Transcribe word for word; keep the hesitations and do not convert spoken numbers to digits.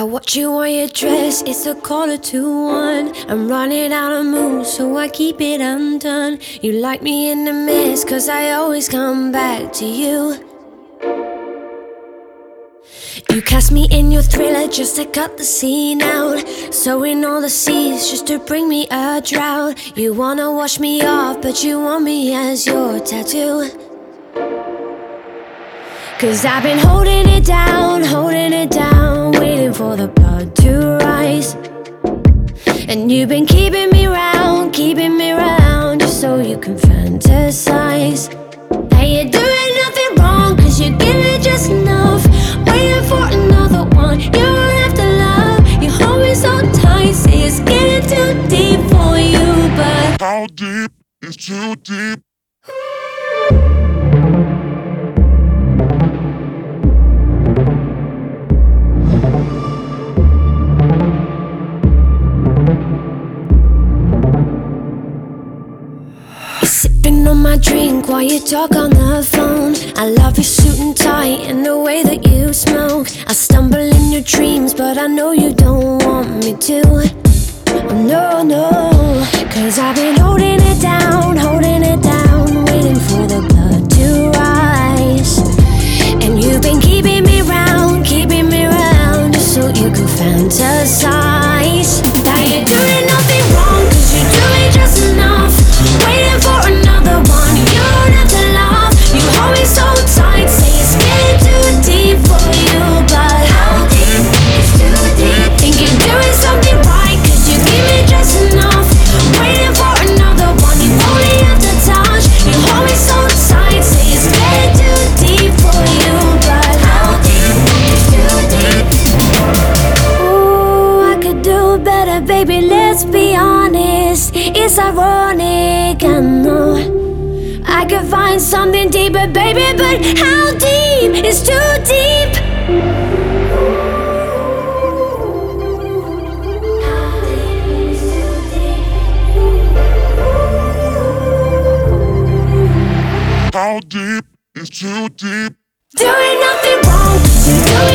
I watch you wear your dress, it's a quarter to one. I'm running out of mood, so I keep it undone. You like me in the mess, cause I always come back to you. You cast me in your thriller just to cut the scene out, sowing all the seeds just to bring me a drought. You wanna wash me off, but you want me as your tattoo. Cause I've been holding it down, holding it down, waiting for the blood to rise. And you've been keeping me round, keeping me round, just so you can fantasize. Now you're doing nothing wrong, cause you give it just enough. Waiting for another one, you don't have to love. You hold me so tight, say it's getting too deep for you, but how deep is too deep? Sipping on my drink while you talk on the phone. I love your suit and tie and the way that you smoke. I stumble in your dreams, but I know you don't want me to. Oh no, no, cause I've been holding it down, holding it down, waiting for the blood to rise. And you've been keeping me round, keeping me round, just so you can fantasize. Now you're doing nothing wrong, cause you're doing just enough. Waiting for another one, you don't have to love. You hold me so tight, say it's getting too deep for you, but how deep is too deep? Think you're doing something right, cause you give me just enough. Waiting for another one, you only have to touch. You hold me so tight, say it's getting too deep for you, but how deep is too deep? Ooh, I could do better, baby, let's be honest. It's ironic, I know I could find something deeper, baby, but how deep is too deep? How deep is too deep? Doing nothing wrong, you're doing